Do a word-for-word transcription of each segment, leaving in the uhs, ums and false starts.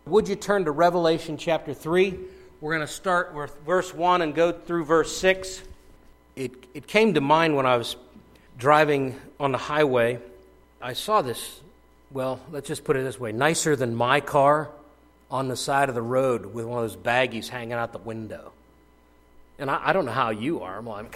Would you turn to Revelation chapter three? We're going to start with verse one and go through verse six. It, it came to mind when I was driving on the highway. I saw this, well, let's just put it this way, nicer than my car on the side of the road with one of those baggies hanging out the window. And I, I don't know how you are. I'm, like,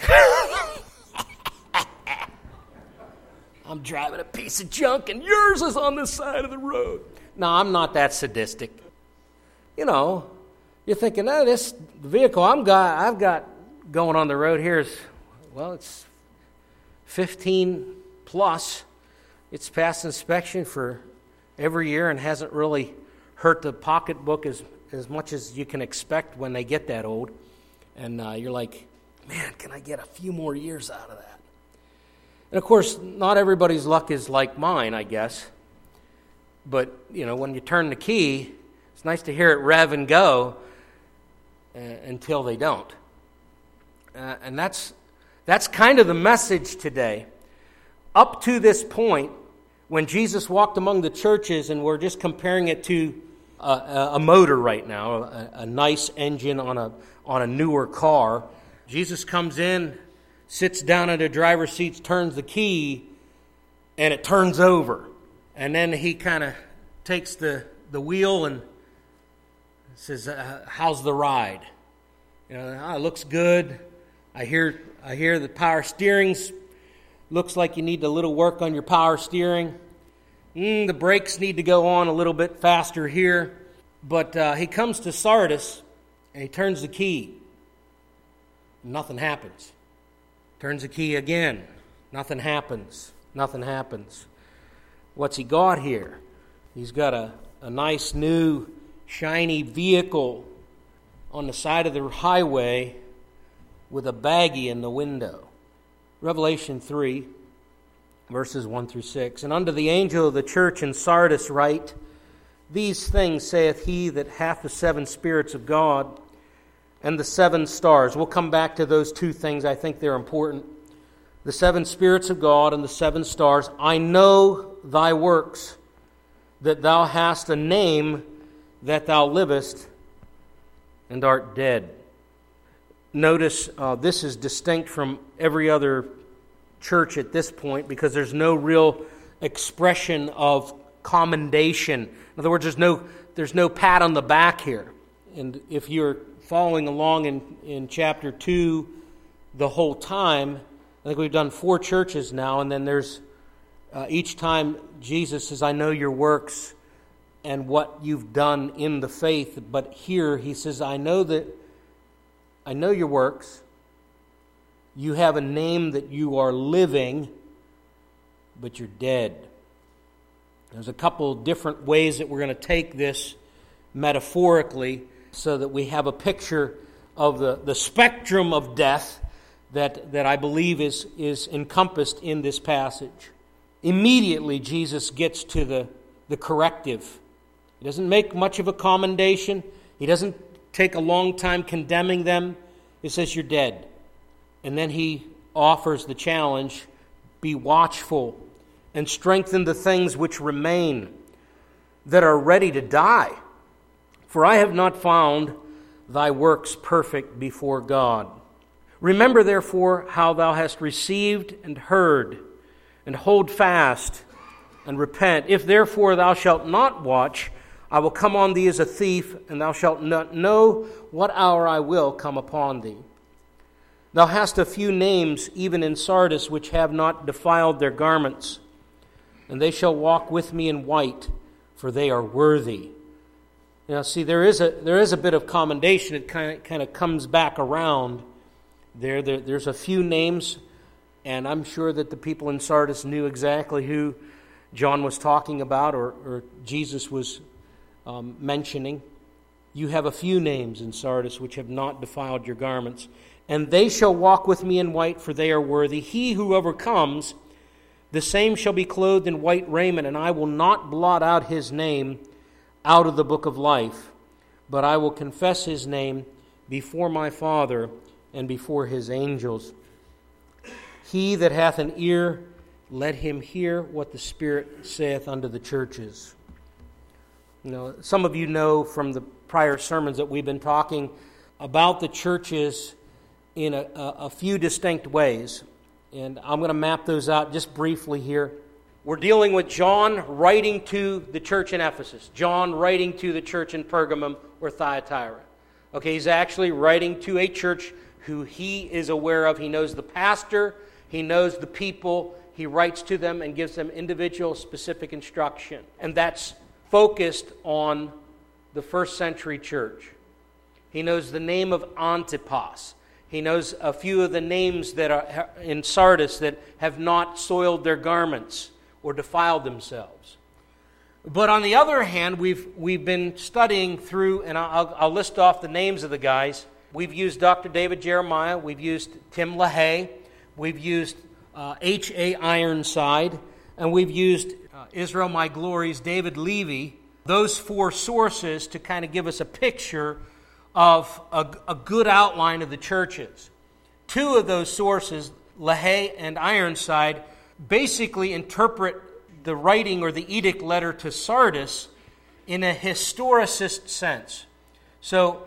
I'm driving a piece of junk and yours is on the side of the road. No, I'm not that sadistic. You know, you're thinking, oh, this vehicle I'm got, I've got going on the road here is, well, it's fifteen plus. It's passed inspection for every year and hasn't really hurt the pocketbook as, as much as you can expect when they get that old. And uh, you're like, man, can I get a few more years out of that? And of course, not everybody's luck is like mine, I guess. But, you know, when you turn the key, it's nice to hear it rev and go uh, until they don't. Uh, and that's that's kind of the message today. Up to this point, when Jesus walked among the churches, and we're just comparing it to a, a motor right now, a, a nice engine on a on a newer car, Jesus comes in, sits down in the driver's seat, turns the key, and it turns over. And then he kind of takes the, the wheel and says, uh, how's the ride? You know, oh, it looks good. I hear I hear the power steering's looks like you need a little work on your power steering. Mm, the brakes need to go on a little bit faster here. But uh, he comes to Sardis and he turns the key. Nothing happens. Turns the key again. Nothing happens. Nothing happens. What's he got here? He's got a, a nice new shiny vehicle on the side of the highway with a baggie in the window. Revelation three, verses one through six. And unto the angel of the church in Sardis write, These things saith he that hath the seven spirits of God and the seven stars. We'll come back to those two things. I think they're important. The seven spirits of God and the seven stars. I know thy works, that thou hast a name, that thou livest and art dead. Notice uh, this is distinct from every other church at this point because there's no real expression of commendation. In other words, there's no there's no pat on the back here. And if you're following along in, in chapter two the whole time, I think we've done four churches now, and then there's uh, each time Jesus says, I know your works and what you've done in the faith. But here he says, I know that I know your works. You have a name that you are living, but you're dead. There's a couple different ways that we're going to take this metaphorically so that we have a picture of the, the spectrum of death that, that I believe is, is encompassed in this passage. Immediately, Jesus gets to the, the corrective. He doesn't make much of a commendation. He doesn't take a long time condemning them. He says, you're dead. And then he offers the challenge, be watchful and strengthen the things which remain that are ready to die. For I have not found thy works perfect before God. Remember, therefore, how thou hast received and heard, and hold fast and repent. If therefore thou shalt not watch, I will come on thee as a thief, and thou shalt not know what hour I will come upon thee. Thou hast a few names, even in Sardis, which have not defiled their garments, and they shall walk with me in white, for they are worthy. Now, see, there is a there is a bit of commendation. It kind of kind of comes back around. There, there, there's a few names, and I'm sure that the people in Sardis knew exactly who John was talking about, or, or Jesus was um, mentioning. You have a few names in Sardis which have not defiled your garments, and they shall walk with me in white, for they are worthy. He who overcomes, the same shall be clothed in white raiment, and I will not blot out his name out of the book of life, but I will confess his name before my Father and before his angels. He that hath an ear, let him hear what the Spirit saith unto the churches. You know, some of you know from the prior sermons that we've been talking about the churches in a, a, a few distinct ways. And I'm going to map those out just briefly here. We're dealing with John writing to the church in Ephesus. John writing to the church in Pergamum or Thyatira. Okay, he's actually writing to a church who he is aware of. He knows the pastor. He knows the people. He writes to them and gives them individual specific instruction. And that's focused on the first century church. He knows the name of Antipas. He knows a few of the names that are in Sardis that have not soiled their garments or defiled themselves. But on the other hand, we've we've been studying through, and I'll, I'll list off the names of the guys. We've used Doctor David Jeremiah. We've used Tim LaHaye. We've used uh, H A Ironside. And we've used uh, Israel My Glory's David Levy. Those four sources to kind of give us a picture of a, a good outline of the churches. Two of those sources, LaHaye and Ironside, basically interpret the writing or the edict letter to Sardis in a historicist sense. So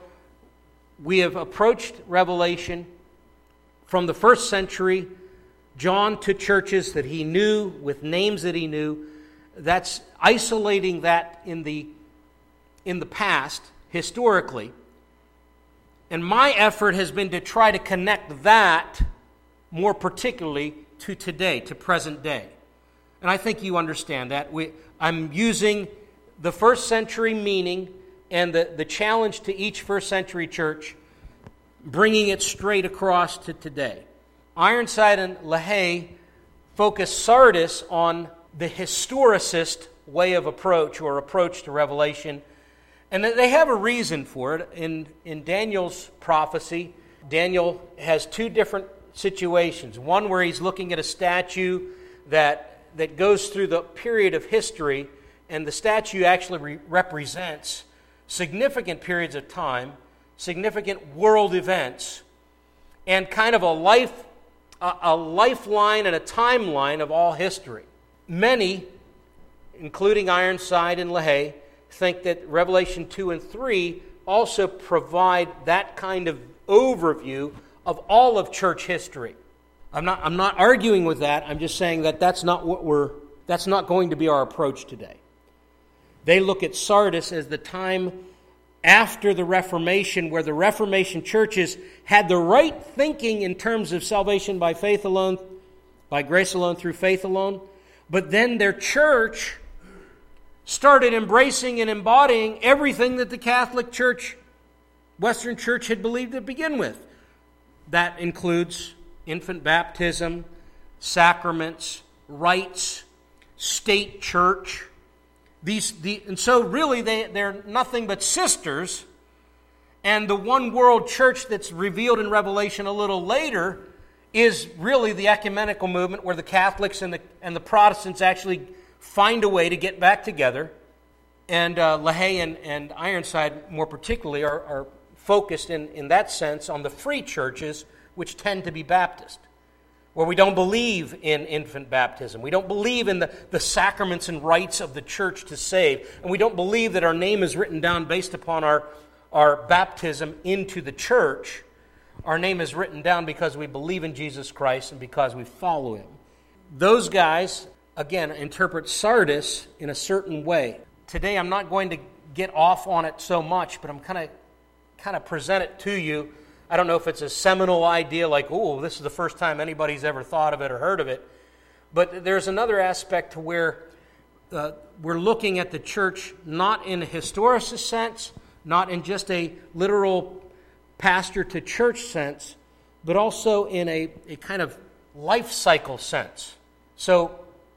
we have approached Revelation from the first century, John to churches that he knew, with names that he knew. That's isolating that in the in the past, historically. And my effort has been to try to connect that more particularly to today, to present day. And I think you understand that. We, I'm using the first century meaning and the, the challenge to each first century church, bringing it straight across to today. Ironside and LaHaye focus Sardis on the historicist way of approach or approach to Revelation. And they have a reason for it. In, in Daniel's prophecy, Daniel has two different situations. One where he's looking at a statue that that goes through the period of history, and the statue actually re- represents significant periods of time, significant world events, and kind of a life, a, a lifeline and a timeline of all history. Many, including Ironside and LaHaye, think that Revelation two and three also provide that kind of overview of all of church history. I'm not I'm not arguing with that. I'm just saying that that's not what we're that's not going to be our approach today. They look at Sardis as the time after the Reformation, where the Reformation churches had the right thinking in terms of salvation by faith alone, by grace alone, through faith alone, but then their church started embracing and embodying everything that the Catholic Church, Western Church, had believed to begin with. That includes infant baptism, sacraments, rites, state church. These, the, and so really they, they're nothing but sisters. And the one world church that's revealed in Revelation a little later is really the ecumenical movement, where the Catholics and the, and the Protestants actually find a way to get back together. And uh, LaHaye and, and Ironside, more particularly, are, are focused in, in that sense on the free churches, which tend to be Baptist, where we don't believe in infant baptism. We don't believe in the, the sacraments and rites of the church to save. And we don't believe that our name is written down based upon our, our baptism into the church. Our name is written down because we believe in Jesus Christ and because we follow Him. Those guys, again, interpret Sardis in a certain way. Today I'm not going to get off on it so much, but I'm kind of kind of present it to you. I don't know if it's a seminal idea like, oh, this is the first time anybody's ever thought of it or heard of it. But there's another aspect to where uh, we're looking at the church not in a historicist sense, not in just a literal pastor to church sense, but also in a, a kind of life cycle sense. So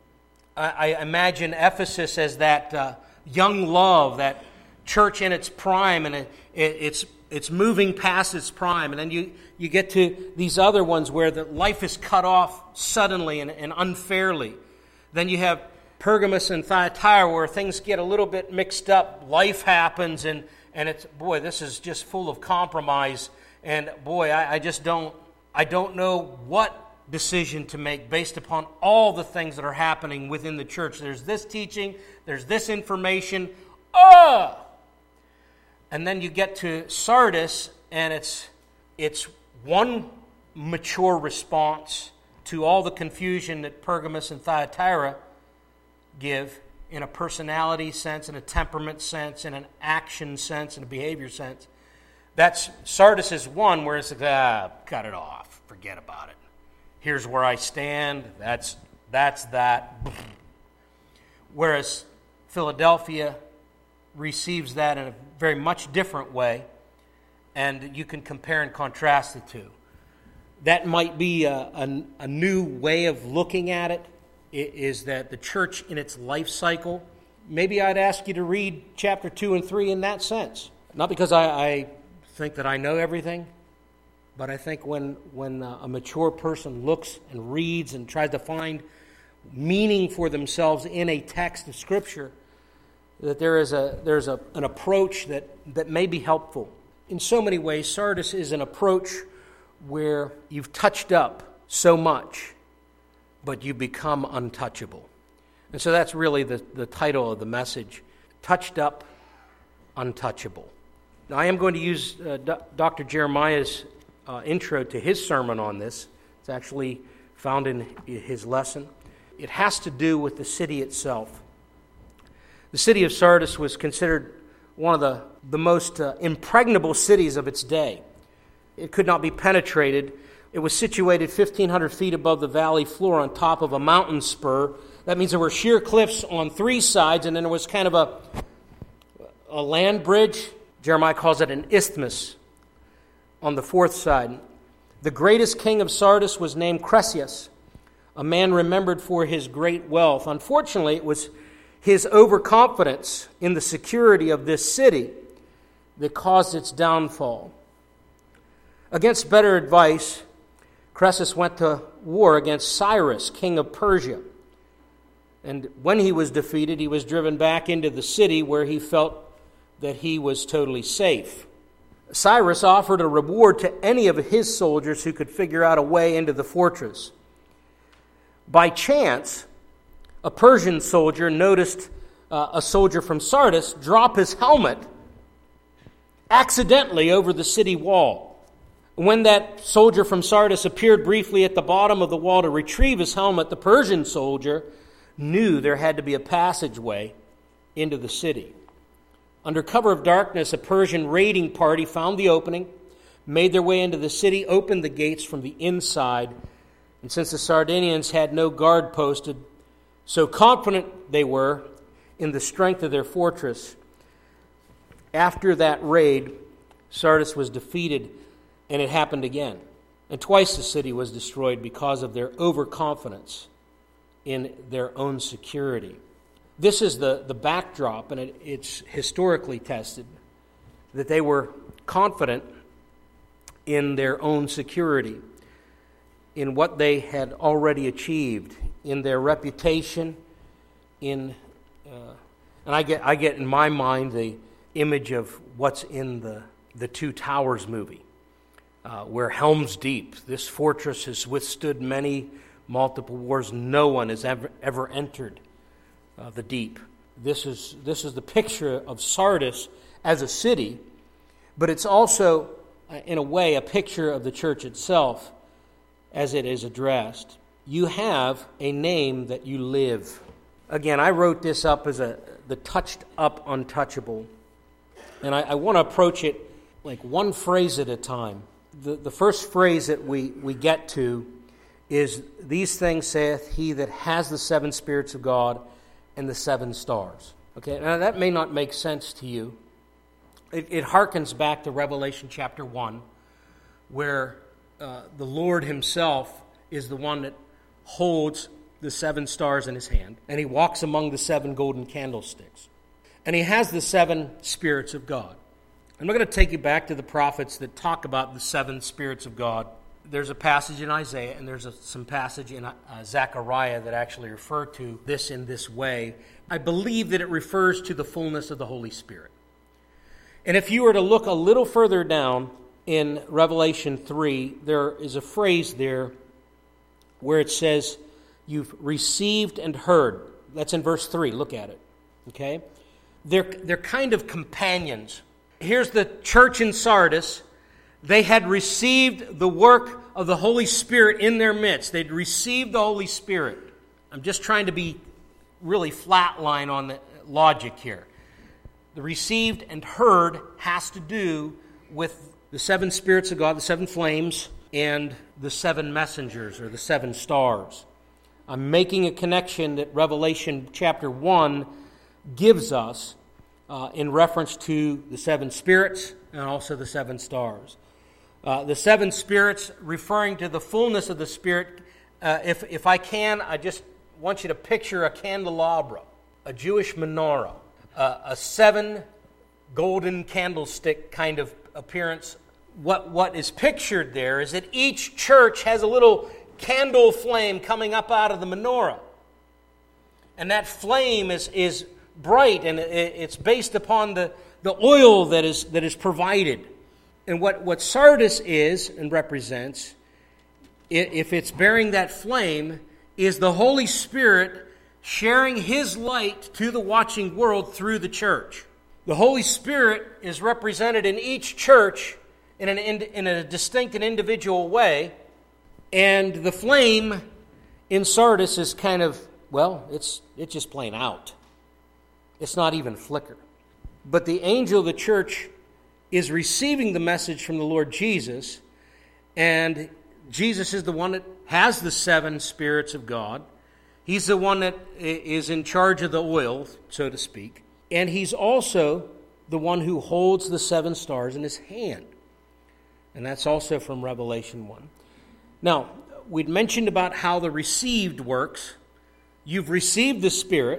I, I imagine Ephesus as that uh, young love, that church in its prime, and it, it, it's It's moving past its prime. And then you, you get to these other ones where the life is cut off suddenly and, and unfairly. Then you have Pergamos and Thyatira, where things get a little bit mixed up. Life happens, and, and it's, boy, this is just full of compromise. And boy, I, I just don't, I don't know what decision to make based upon all the things that are happening within the church. There's this teaching, there's this information, oh! And then you get to Sardis, and it's it's one mature response to all the confusion that Pergamos and Thyatira give in a personality sense, in a temperament sense, in an action sense, in a behavior sense. That's Sardis is one where it's like, ah, cut it off, forget about it. Here's where I stand, that's that's that. Whereas Philadelphia receives that in a very much different way, and you can compare and contrast the two. That might be a, a, a new way of looking at it, is that the church in its life cycle, maybe I'd ask you to read chapter two and three in that sense. Not because I, I think that I know everything, but I think when, when a mature person looks and reads and tries to find meaning for themselves in a text of Scripture, that there is a there's a, an approach that, that may be helpful. In so many ways, Sardis is an approach where you've touched up so much, but you become untouchable. And so that's really the, the title of the message, Touched Up, Untouchable. Now, I am going to use uh, D- Doctor Jeremiah's uh, intro to his sermon on this. It's actually found in his lesson. It has to do with the city itself. The city of Sardis was considered one of the, the most uh, impregnable cities of its day. It could not be penetrated. It was situated fifteen hundred feet above the valley floor on top of a mountain spur. That means there were sheer cliffs on three sides, and then there was kind of a, a land bridge. Jeremiah calls it an isthmus on the fourth side. The greatest king of Sardis was named Cressius, a man remembered for his great wealth. Unfortunately, it was his overconfidence in the security of this city that caused its downfall. Against better advice, Cressius went to war against Cyrus, king of Persia. And when he was defeated, he was driven back into the city where he felt that he was totally safe. Cyrus offered a reward to any of his soldiers who could figure out a way into the fortress. By chance, a Persian soldier noticed uh, a soldier from Sardis drop his helmet accidentally over the city wall. When that soldier from Sardis appeared briefly at the bottom of the wall to retrieve his helmet, the Persian soldier knew there had to be a passageway into the city. Under cover of darkness, a Persian raiding party found the opening, made their way into the city, opened the gates from the inside, and since the Sardinians had no guard posted, so confident they were in the strength of their fortress, after that raid, Sardis was defeated, and it happened again. And twice the city was destroyed because of their overconfidence in their own security. This is the, the backdrop, and it, it's historically tested, that they were confident in their own security, in what they had already achieved, in their reputation, in uh, and I get I get in my mind the image of what's in the, the Two Towers movie, uh, where Helm's Deep, this fortress has withstood many multiple wars. No one has ever ever entered uh, the deep. This is this is the picture of Sardis as a city, but it's also, uh, in a way, a picture of the church itself as it is addressed. You have a name that you live. Again, I wrote this up as a the touched up untouchable. And I, I want to approach it like one phrase at a time. The, the first phrase that we, we get to is, "These things saith he that has the seven spirits of God and the seven stars." Okay, now that may not make sense to you. It, it harkens back to Revelation chapter one, where uh, the Lord himself is the one that holds the seven stars in his hand, and he walks among the seven golden candlesticks. And he has the seven spirits of God. I'm not going to take you back to the prophets that talk about the seven spirits of God. There's a passage in Isaiah, and there's a, some passage in uh, Zechariah that actually refer to this in this way. I believe that it refers to the fullness of the Holy Spirit. And if you were to look a little further down in Revelation three, there is a phrase there where it says, "You've received and heard." That's in verse three. Look at it. Okay? they're, they're kind of companions. Here's the church in Sardis. They had received the work of the Holy Spirit in their midst. They'd received the Holy Spirit. I'm just trying to be really flatline on the logic here. The received and heard has to do with the seven spirits of God, the seven flames, and the seven messengers, or the seven stars. I'm making a connection that Revelation chapter one gives us uh, in reference to the seven spirits and also the seven stars. Uh, the seven spirits referring to the fullness of the Spirit. Uh, if, if I can, I just want you to picture a candelabra, a Jewish menorah, uh, a seven golden candlestick kind of appearance. What, what is pictured there is that each church has a little candle flame coming up out of the menorah. And that flame is, is bright, and it's based upon the, the oil that is, that is provided. And what, what Sardis is and represents, if it's bearing that flame, is the Holy Spirit sharing His light to the watching world through the church. The Holy Spirit is represented in each church in, an, in a distinct and individual way. And the flame in Sardis is kind of, well, it's it's just plain out. It's not even flicker. But the angel of the church is receiving the message from the Lord Jesus, and Jesus is the one that has the seven spirits of God. He's the one that is in charge of the oil, so to speak. And he's also the one who holds the seven stars in his hand. And that's also from Revelation one. Now, we'd mentioned about how the received works. You've received the Spirit,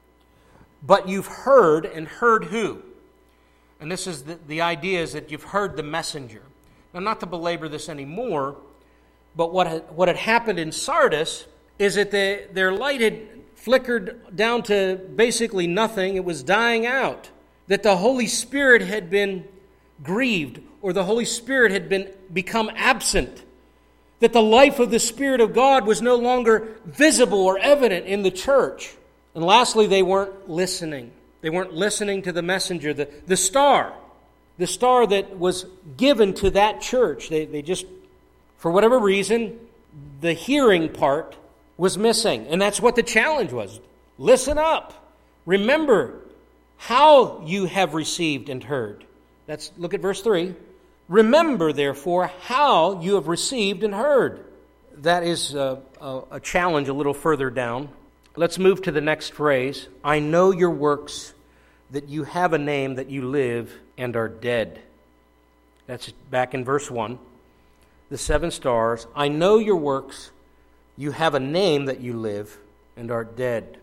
but you've heard, and heard who? And this is the, the idea is that you've heard the messenger. Now, not to belabor this anymore, but what had, what had happened in Sardis is that the, their light had flickered down to basically nothing. It was dying out. That the Holy Spirit had been grieved, or the Holy Spirit had been become absent. That the life of the Spirit of God was no longer visible or evident in the church. And lastly, they weren't listening. They weren't listening to the messenger, the, the star, the star that was given to that church. They, they just, for whatever reason, the hearing part was missing. And that's what the challenge was. Listen up. Remember how you have received and heard. That's, look at verse three. Remember, therefore, how you have received and heard. That is a, a, a challenge a little further down. Let's move to the next phrase. I know your works, that you have a name, that you live and are dead. That's back in verse one. The seven stars. I know your works, you have a name, that you live and are dead.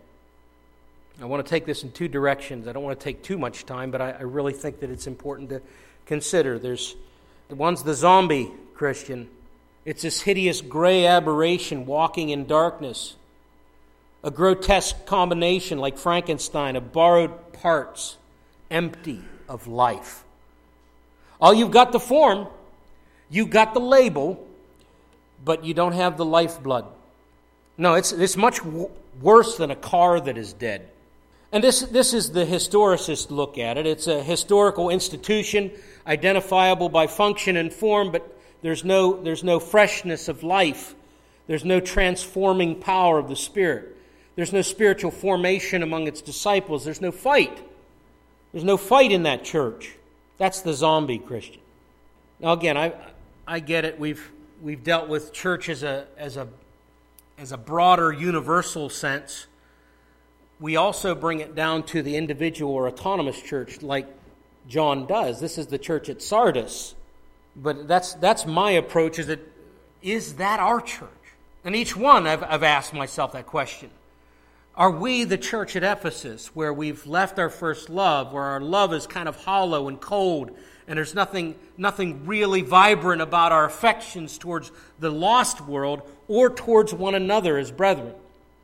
I want to take this in two directions. I don't want to take too much time, but I, I really think that it's important to consider. There's the one's the zombie Christian. It's this hideous gray aberration walking in darkness. A grotesque combination like Frankenstein of borrowed parts, empty of life. All you've got the form, you've got the label, but you don't have the lifeblood. No, it's it's much w- worse than a car that is dead. And this this is the historicist look at it. It's a historical institution, identifiable by function and form, but there's no there's no freshness of life. There's no transforming power of the Spirit. There's no spiritual formation among its disciples. There's no fight. There's no fight in that church. That's the zombie Christian. Now again, I I get it. We've we've dealt with church as a as a as a broader universal sense. We also bring it down to the individual or autonomous church like John does. This is the church at Sardis. But that's that's my approach, is that is that our church? And each one I've, I've asked myself that question. Are we the church at Ephesus, where we've left our first love, where our love is kind of hollow and cold, and there's nothing, nothing really vibrant about our affections towards the lost world or towards one another as brethren?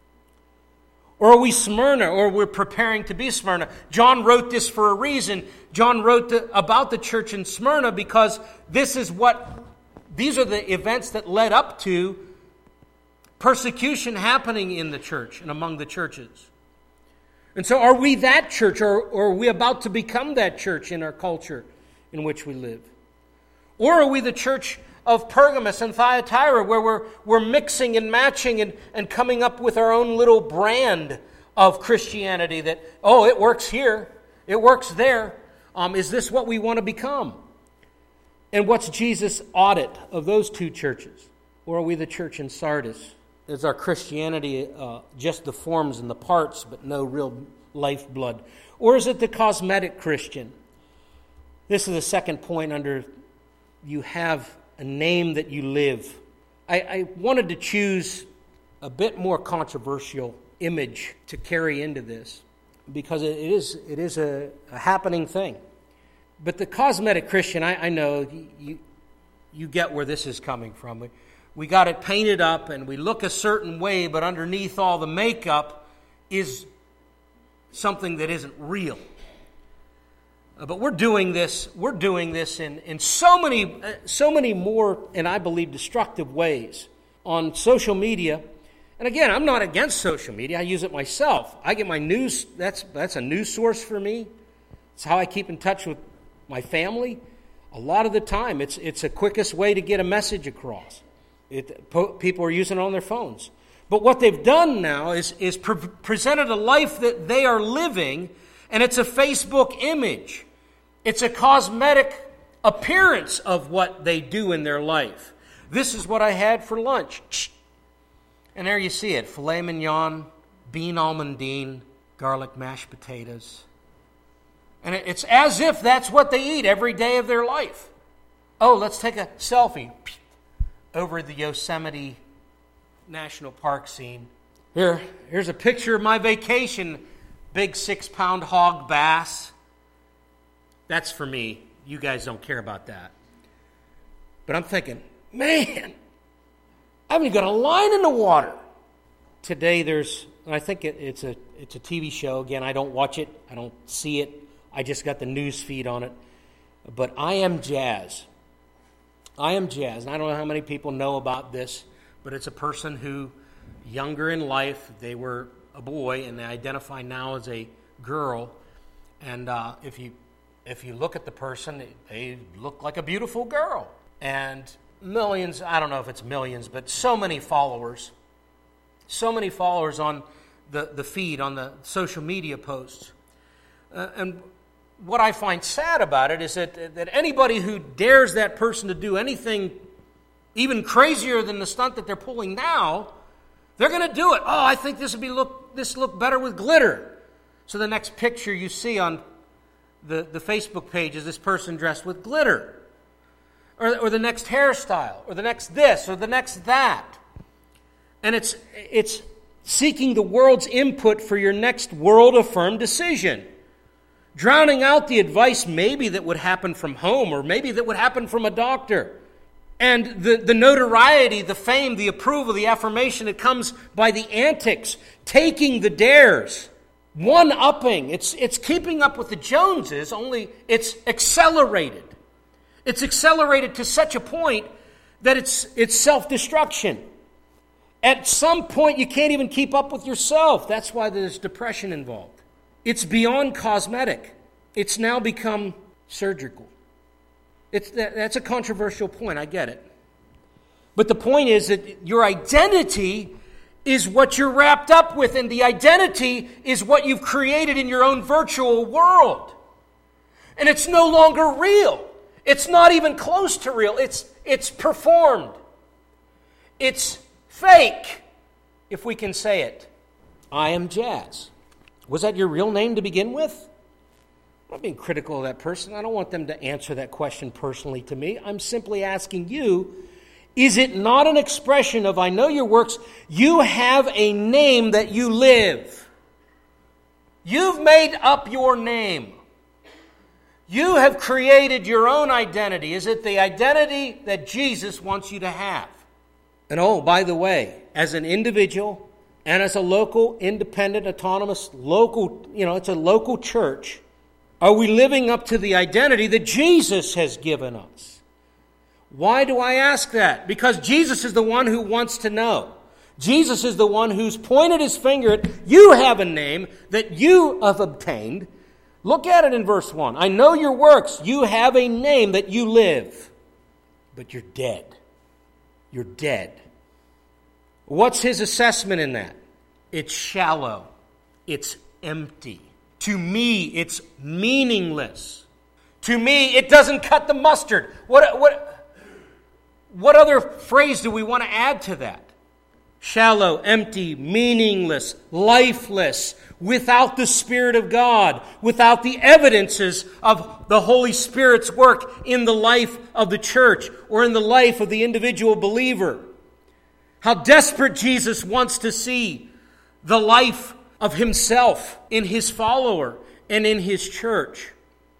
Or are we Smyrna, or we're preparing to be Smyrna? John wrote this for a reason. John wrote the, about the church in Smyrna because this is what, these are the events that led up to persecution happening in the church and among the churches. And so are we that church, or, or are we about to become that church in our culture in which we live? Or are we the church of Pergamos and Thyatira, where we're, we're mixing and matching and, and coming up with our own little brand of Christianity that, oh, it works here, it works there. Um, is this what we want to become? And what's Jesus' audit of those two churches? Or are we the church in Sardis? Is our Christianity uh, just the forms and the parts, but no real lifeblood? Or is it the cosmetic Christian? This is the second point under you have a name that you live. I, I wanted to choose a bit more controversial image to carry into this, because it is it is a, a happening thing. But the cosmetic Christian, I, I know you you get where this is coming from. We, we got it painted up and we look a certain way, but underneath all the makeup is something that isn't real. Uh, but we're doing this. We're doing this in in so many uh, so many more, and I believe destructive ways on social media. And again, I'm not against social media. I use it myself. I get my news. That's that's a news source for me. It's how I keep in touch with my family. A lot of the time, it's it's the quickest way to get a message across. It, po- people are using it on their phones. But what they've done now is, is pre- presented a life that they are living, and it's a Facebook image. It's a cosmetic appearance of what they do in their life. This is what I had for lunch. And there you see it. Filet mignon, bean almondine, garlic mashed potatoes. And it's as if that's what they eat every day of their life. Oh, let's take a selfie over the Yosemite National Park scene. Here, here's a picture of my vacation. Big six-pound hog bass. That's for me. You guys don't care about that. But I'm thinking, man, I haven't got a line in the water. Today there's, and I think it, it's a it's a T V show. Again, I don't watch it. I don't see it. I just got the news feed on it. But I Am Jazz. I Am Jazz. And I don't know how many people know about this, but it's a person who, younger in life, they were a boy and they identify now as a girl. And uh, if you if you look at the person, they look like a beautiful girl. And millions, I don't know if it's millions, but so many followers. So many followers on the, the feed, on the social media posts. Uh, and what I find sad about it is that, that anybody who dares that person to do anything even crazier than the stunt that they're pulling now, they're going to do it. Oh, I think this would be look this look better with glitter. So the next picture you see on the, the Facebook page is this person dressed with glitter. Or, or the next hairstyle, or the next this, or the next that. And it's it's seeking the world's input for your next world-affirmed decision. Drowning out the advice maybe that would happen from home, or maybe that would happen from a doctor. And the, the notoriety, the fame, the approval, the affirmation that comes by the antics, taking the dares, one-upping. It's, it's keeping up with the Joneses, only it's accelerated. It's accelerated to such a point that it's it's self-destruction. At some point, you can't even keep up with yourself. That's why there's depression involved. It's beyond cosmetic. It's now become surgical. It's that, that's a controversial point. I get it. But the point is that your identity is what you're wrapped up with, and the identity is what you've created in your own virtual world. And it's no longer real. It's not even close to real. It's it's performed. It's fake, if we can say it. I Am Jazz. Was that your real name to begin with? I'm not being critical of that person. I don't want them to answer that question personally to me. I'm simply asking you, is it not an expression of, I know your works, you have a name that you live. You've made up your name. You have created your own identity. Is it the identity that Jesus wants you to have? And oh, by the way, as an individual and as a local, independent, autonomous, local, you know, it's a local church, are we living up to the identity that Jesus has given us? Why do I ask that? Because Jesus is the one who wants to know. Jesus is the one who's pointed his finger at, you have a name that you have obtained. Look at it in verse one. I know your works. You have a name that you live, but you're dead. You're dead. What's his assessment in that? It's shallow. It's empty. To me, it's meaningless. To me, it doesn't cut the mustard. What, what, what other phrase do we want to add to that? Shallow, empty, meaningless, lifeless, without the Spirit of God, without the evidences of the Holy Spirit's work in the life of the church or in the life of the individual believer. How desperate Jesus wants to see the life of himself in his follower and in his church.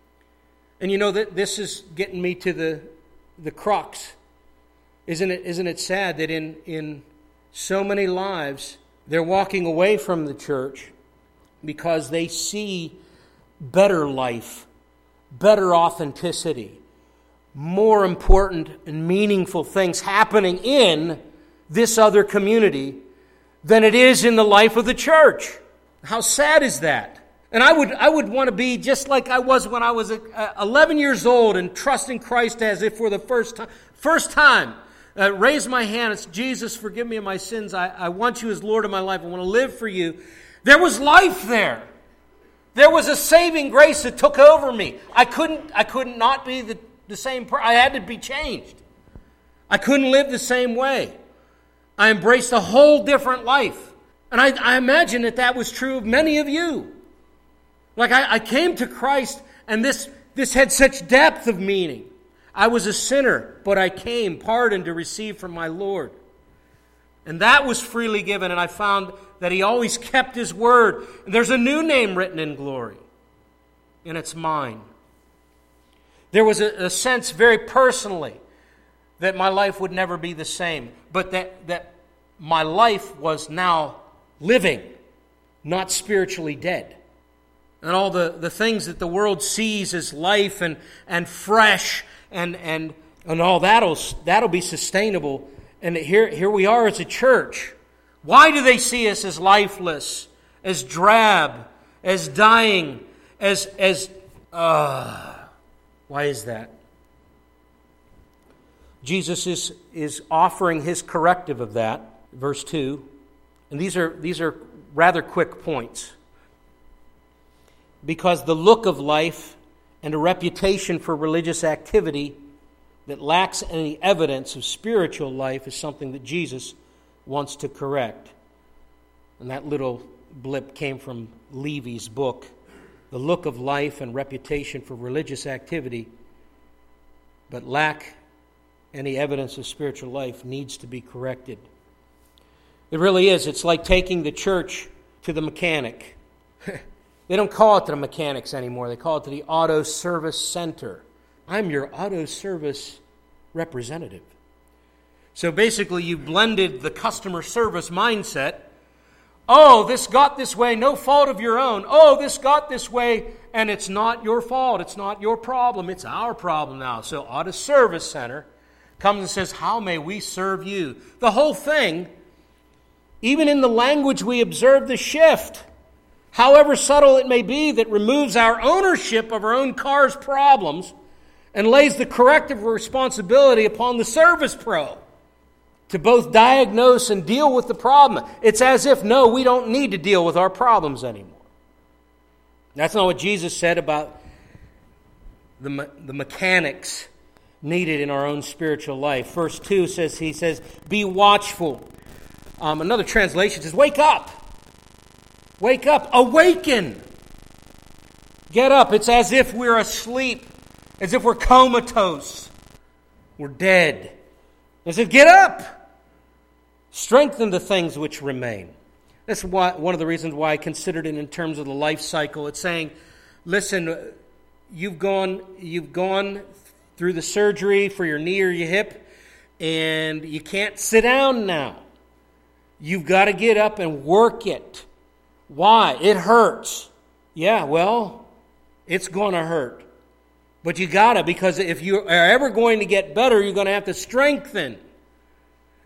And you know that this is getting me to the, the crux. Isn't it, isn't it sad that in, in so many lives, they're walking away from the church because they see better life, better authenticity, more important and meaningful things happening in this other community than it is in the life of the church. How sad is that? And I would I would want to be just like I was when I was eleven years old and trusting Christ as if for the first time. First time. Uh, raise my hand. It's, Jesus, forgive me of my sins. I, I want you as Lord of my life. I want to live for you. There was life there. There was a saving grace that took over me. I couldn't I couldn't not be the, the same person. I had to be changed. I couldn't live the same way. I embraced a whole different life. And I, I imagine that that was true of many of you. Like I, I came to Christ and this, this had such depth of meaning. I was a sinner, but I came pardoned to receive from my Lord. And that was freely given, and I found that he always kept his word. And there's a new name written in glory, and it's mine. There was a, a sense very personally that my life would never be the same, but that, that my life was now living, not spiritually dead. And all the, the things that the world sees as life and, and fresh and, and, and all that'll, that'll be sustainable. And here, here we are as a church. Why do they see us as lifeless, as drab, as dying, as, as uh, why is that? Jesus is, is offering his corrective of that, verse two. And these are, these are rather quick points. Because the look of life and a reputation for religious activity that lacks any evidence of spiritual life is something that Jesus wants to correct. And that little blip came from Levy's book. The look of life and reputation for religious activity, but lack any evidence of spiritual life, needs to be corrected. It really is. It's like taking the church to the mechanic. They don't call it the mechanics anymore. They call it the auto service center. I'm your auto service representative. So basically, you blended the customer service mindset. Oh, this got this way, no fault of your own. Oh, this got this way, and it's not your fault. It's not your problem. It's our problem now. So auto service center comes and says, how may we serve you? The whole thing, even in the language we observe the shift, however subtle it may be, that removes our ownership of our own car's problems and lays the corrective responsibility upon the service pro to both diagnose and deal with the problem. It's as if, no, we don't need to deal with our problems anymore. That's not what Jesus said about the, me- the mechanics needed in our own spiritual life. Verse two says, he says, be watchful. Um, another translation says, wake up. Wake up. Awaken. Get up. It's as if we're asleep. As if we're comatose. We're dead. It says, get up. Strengthen the things which remain. That's why, one of the reasons why I considered it in terms of the life cycle. It's saying, listen, you've gone, you've gone through the surgery for your knee or your hip, and you can't sit down now. You've got to get up and work it. Why? It hurts. Yeah, well, it's going to hurt. But you got to, because if you are ever going to get better, you're going to have to strengthen.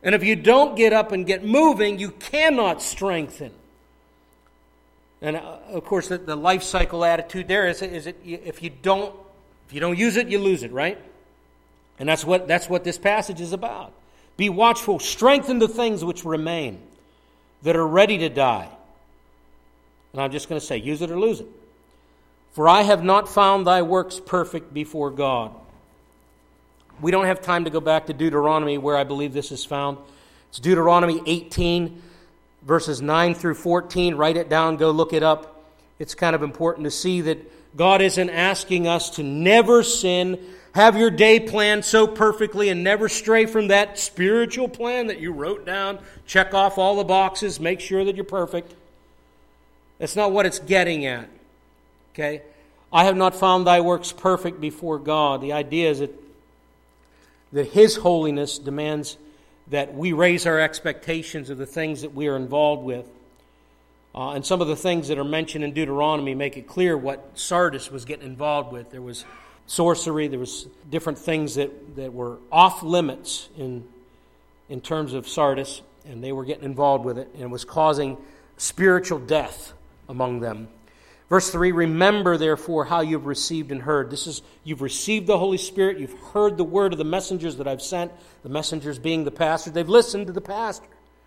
And if you don't get up and get moving, you cannot strengthen. And uh, of course, the, the life cycle attitude there is, is it if you don't if you don't use it, you lose it, right? And that's what that's what this passage is about. Be watchful, strengthen the things which remain, that are ready to die. And I'm just going to say, use it or lose it. For I have not found thy works perfect before God. We don't have time to go back to Deuteronomy where I believe this is found. It's Deuteronomy eighteen, verses nine through fourteen. Write it down, go look it up. It's kind of important to see that God isn't asking us to never sin, have your day planned so perfectly and never stray from that spiritual plan that you wrote down. Check off all the boxes, make sure that you're perfect. That's not what it's getting at. Okay? I have not found thy works perfect before God. The idea is that, that His holiness demands that we raise our expectations of the things that we are involved with. Uh, and some of the things that are mentioned in Deuteronomy make it clear what Sardis was getting involved with. There was sorcery, there was different things that, that were off limits in, in terms of Sardis, and they were getting involved with it, and it was causing spiritual death among them. Verse three, remember therefore how you've received and heard. This is, you've received the Holy Spirit, you've heard the word of the messengers that I've sent, the messengers being the pastor. They've listened to the pastor.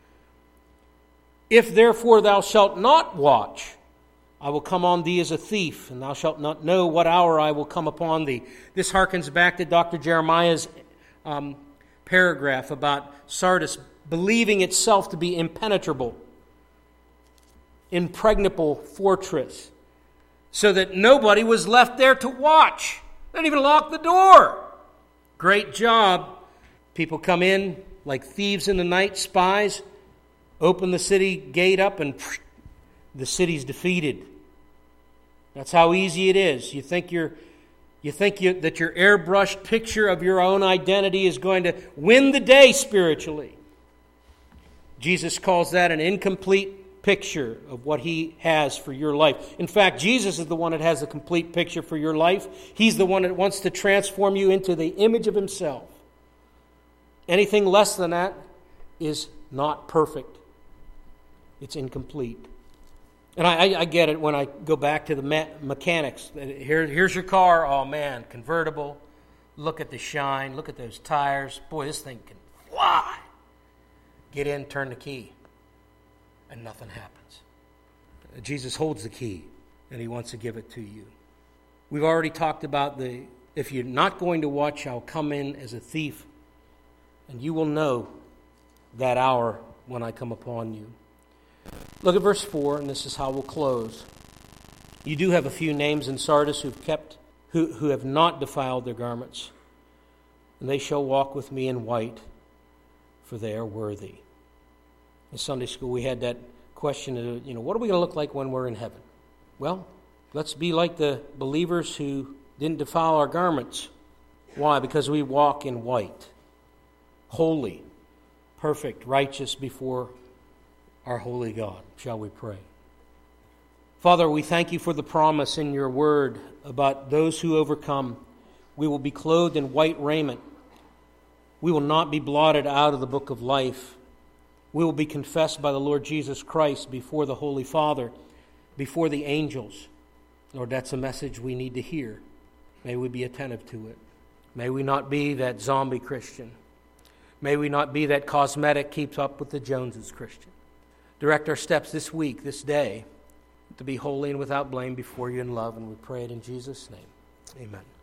If therefore thou shalt not watch, I will come on thee as a thief, and thou shalt not know what hour I will come upon thee. This harkens back to Doctor Jeremiah's um, paragraph about Sardis believing itself to be impenetrable, impregnable fortress, so that nobody was left there to watch. They didn't even lock the door. Great job. People come in like thieves in the night, spies, open the city gate up, and phew, the city's defeated. That's how easy it is. You think you're, you think you, that your airbrushed picture of your own identity is going to win the day spiritually. Jesus calls that an incomplete picture of what He has for your life. In fact, Jesus is the one that has a complete picture for your life. He's the one that wants to transform you into the image of Himself. Anything less than that is not perfect. It's incomplete. And I, I get it when I go back to the me- mechanics. Here, here's your car. Oh, man, convertible. Look at the shine. Look at those tires. Boy, this thing can fly. Get in, turn the key, and nothing happens. Jesus holds the key, and He wants to give it to you. We've already talked about the, if you're not going to watch, I'll come in as a thief, and you will know that hour when I come upon you. Look at verse four, and this is how we'll close. You do have a few names in Sardis who've kept, who, who have not defiled their garments, and they shall walk with me in white, for they are worthy. In Sunday school, we had that question of, you know, what are we going to look like when we're in heaven? Well, let's be like the believers who didn't defile our garments. Why? Because we walk in white, holy, perfect, righteous before our holy God. Shall we pray? Father, we thank You for the promise in Your word about those who overcome. We will be clothed in white raiment. We will not be blotted out of the book of life. We will be confessed by the Lord Jesus Christ before the Holy Father, before the angels. Lord, that's a message we need to hear. May we be attentive to it. May we not be that zombie Christian. May we not be that cosmetic keeps up with the Joneses Christian. Direct our steps this week, this day, to be holy and without blame before You in love, and we pray it in Jesus' name. Amen.